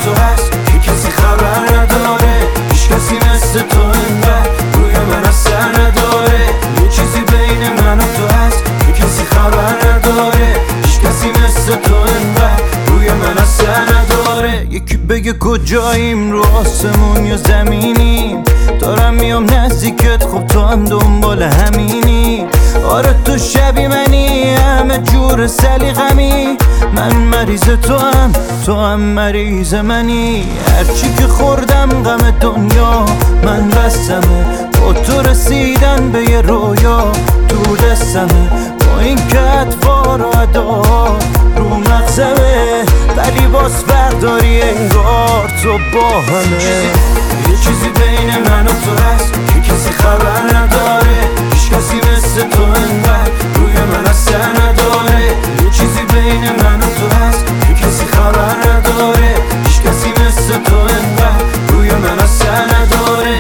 تو هست که کسی خبر نداره، هیچ کسی مثل تو انقدر روی من اثر نداره. یه چیزی بین من و تو هست که کسی خبر نداره، هیچ کسی مثل تو انقدر روی من اثر نداره. یکی بگه کجاییم، رو آسمون یا زمینیم، دارم میام نزدیکت، خب تو هم دنبال همینی. آره تو شبی منی، همه جور سلیقمی، من مریض تو هم مریض منی. هرچی که خوردم غم دنیا من بستمه، با تو رسیدن به یه رویا تو دستمه. با این که اطوار و ادا رو مغزمه، ولی باز برداری انگار تو با همه. یه چیزی بین من و تو هست که کسی خبر نداره، هیچ کسی مثل تو انقدر روی من اثر نداره. یه چیزی بین من و تو هست که کسی خبر نداره، هیچ کسی مثل تو انقدر روی من اثر نداره.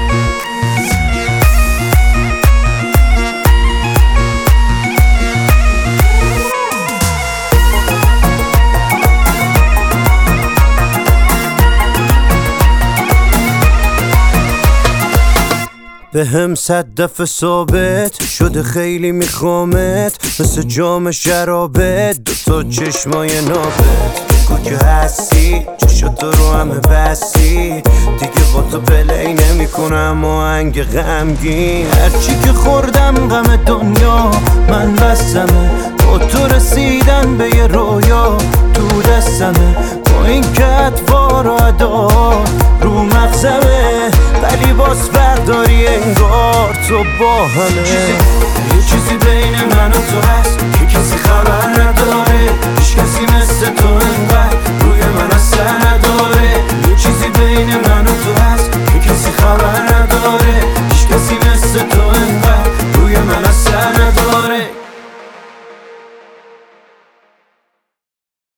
به هم 100 دفعه ثابت شده خیلی میخوامت، مثل جام شرابت، دوتا چشمای نابت. بگو که هستی، چشاتو رو همه بستی، دیگه با تو پلی نمی کنم آهنگ غمگین. هرچی که خوردم غم دنیا من بستمه، با تو رسیدن به یه رویا تو دستمه. با این که اطوار و ادا رو مغزمه، ولی باز برداری انگار تو با همه. یه چیزی بین من و تو